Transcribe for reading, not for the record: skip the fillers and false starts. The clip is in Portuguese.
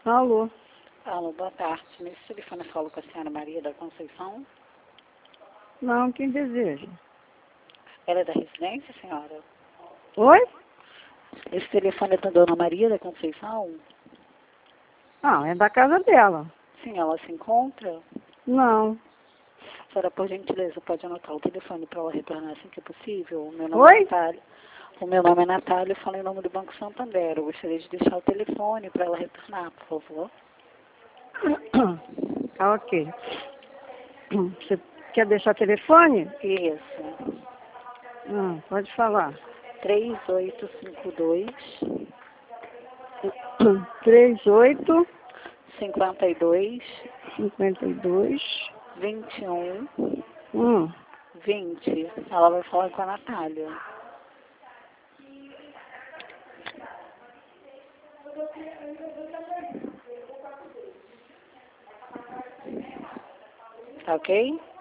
Alô? Alô, boa tarde. Nesse telefone eu falo com a senhora Maria da Conceição. Não, quem deseja? Ela é da residência, senhora? Oi? Esse telefone é da dona Maria da Conceição? Não, é da casa dela. Sim, ela se encontra? Não. Senhora, por gentileza, pode anotar o telefone para ela retornar assim que é possível? O meu nome Oi? é Natália. O meu nome é Natália, eu falo em nome do Banco Santander. Eu gostaria de deixar o telefone para ela retornar, por favor. Tá, ok. Você quer deixar telefone? Isso. Pode falar. 3852 38 52 52 21 hum. 20. Ela vai falar com a Natália. Tá ok?